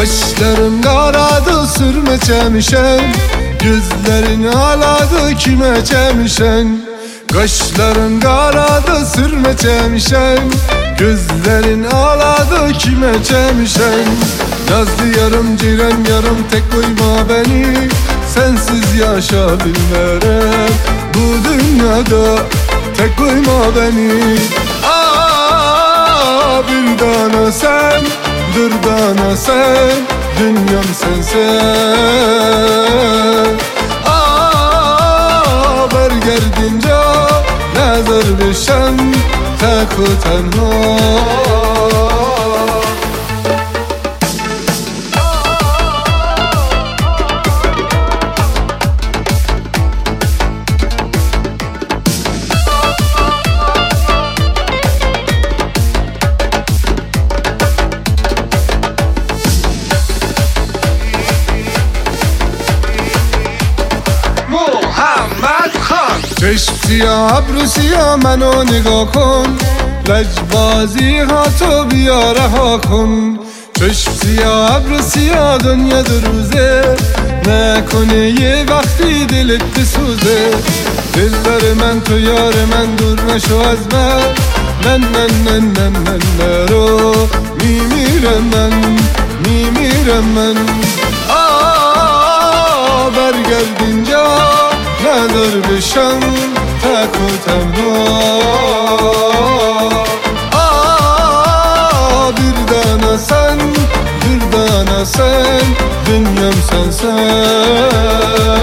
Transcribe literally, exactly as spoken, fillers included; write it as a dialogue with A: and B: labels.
A: Kaşların karadı sürme çemişen, gözlerin aladı kime çemişen. Kaşların karadı sürme çemişen, gözlerin aladı kime çemişen. Nazlı yarım ciren yarım tek koyma beni, sensiz yaşayabilmerem bu dünyada, tek koyma beni. Aa, bir dana sen, bir dana sen, dünyam sensen. Aa, ber gerdince nazar bişen, tek o tenha. چشم سیاه ابرو سیاه منو نگاه کن، لجبازی ها تو بیا رها کن. چشم سیاه ابرو سیاه دنیا دو روزه، نکنه یه وقتی دلت بسوزه. دلبر من تو یار من دور نشو از من، من من من من من نرو میمیرم من، میمیرم من. آه برگرد اینجا نظر بشم تک و تنها. آه bir dana sen, bir dana sen, dünyam sensen.